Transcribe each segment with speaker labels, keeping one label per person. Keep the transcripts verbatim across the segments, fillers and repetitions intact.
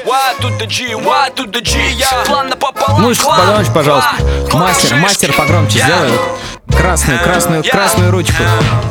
Speaker 1: Мышь, погромче, пожалуйста. Мастер, мастер погромче сделай. Красную, красную, красную ручку.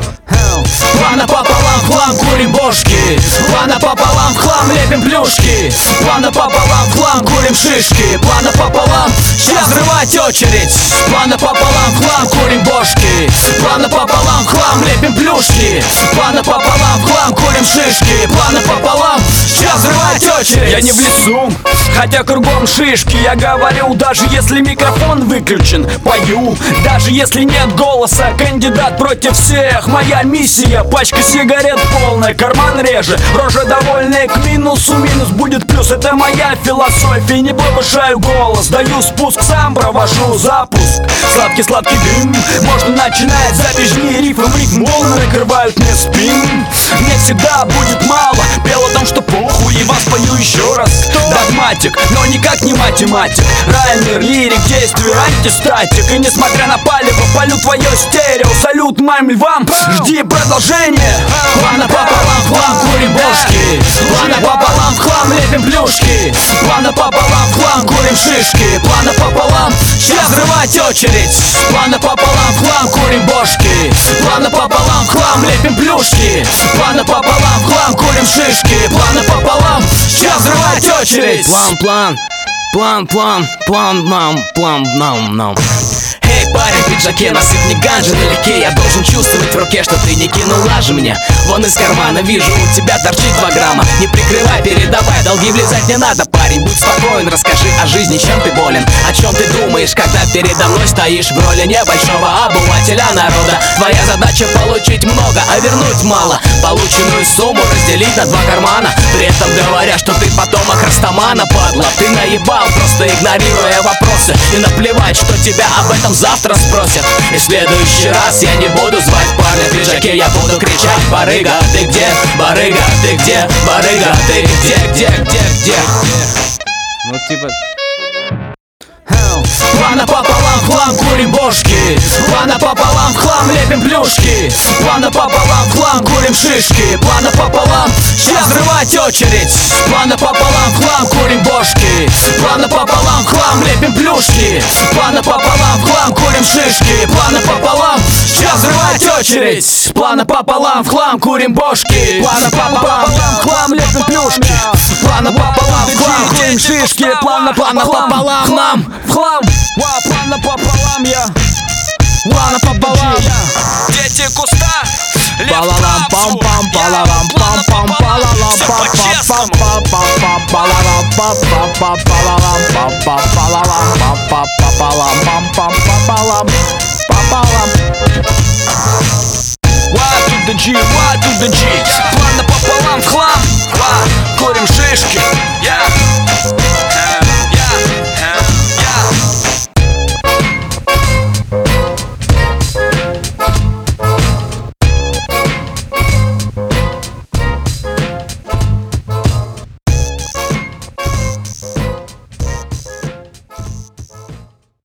Speaker 2: Плана пополам, в хлам курим бошки. Плана пополам, в хлам лепим плюшки. Плана пополам, в хлам курим шишки. Плана пополам, сейчас взрывать очередь. Плана пополам, в хлам курим бошки. Плана пополам, в хлам лепим плюшки. Плана пополам, в хлам курим шишки. Плана пополам, сейчас взрывать очередь.
Speaker 3: Я не в лесу, хотя кругом шишки. Я говорю, даже если микрофон выключен, пою, даже если нет голоса. Кандидат против всех, моя миссия. Пачка сигарет полная, карман реже. Рожа довольная, к минусу минус будет плюс. Это моя философия, не повышаю голос. Даю спуск, сам провожу запуск. Сладкий-сладкий дым, можно начинать запись. Жми рифм, рифм, волны накрывают мне спин. Мне всегда будет мало, пел о том, что похуй, и вас пою еще раз. Догматик, но никак не математик. Раймер, лирик, действие, антистатик. И несмотря на палево, полю твое стерео. Салют моим львам, жди продолжение.
Speaker 2: Плана пополам, в хлам курим бошки. Плана пополам, в хлам лепим плюшки. Плана пополам, в хлам курим шишки. Плана пополам, сейчас взрывать очередь. Плана пополам, в хлам курим бошки. Плана пополам, в хлам лепим плюшки. Плана пополам, в хлам курим шишки. Плана пополам, сейчас взрывать очередь.
Speaker 3: План, план, план, план, план, нам, план, нам, нам.
Speaker 2: Эй, парень в пиджаке, насыпь мне ганжи налегке. Я должен чувствовать в руке, что ты не кинула же мне. Вон из кармана вижу, у тебя торчит два грамма. Не прикрывай, передавай, долги влезать не надо. Парень, будь спокоен, расскажи о жизни, чем ты болен. О чем ты думаешь, когда передо мной стоишь в роли небольшого обывателя народа. Твоя задача получить много, а вернуть мало. Полученную сумму разделить на два кармана. При этом говоря, что ты потомок Растамана, падла. Ты наебал, просто игнорируя вопросы. И наплевать, что тебя об этом завтра спросят. И в следующий раз я не буду звать парня в пиджаке. Я буду кричать: барыга, ты где? Барыга, ты где? Барыга, ты где? Где, где, где?
Speaker 1: Ну типа...
Speaker 2: Плана пополам, в хлам курим бошки. Плана пополам, в хлам лепим плюшки. Плана пополам, в хлам курим шишки. Плана пополам, сейчас взрывать очередь. Плана пополам, в хлам курим бошки. Плана пополам, в хлам лепим плюшки. Плана пополам, в хлам курим шишки. Плана пополам, сейчас взрывать очередь. Плана пополам, в хлам курим бошки. Плана пополам, в хлам лепим плюшки. Плана пополам, в хлам курим шишки. Плана плана пополам, хлам, в хлам.
Speaker 3: Плана пополам я.
Speaker 2: Плана пополам.
Speaker 3: Дети куста.
Speaker 2: Палалам пам пам палалам пам пам палалам пам пам пам пам палалам пам пам палалам пам пам палалам пам пам палалам пам пам палалам палалам.
Speaker 3: What to the G, what to the G. Плана пополам в хлам. Курим шишки.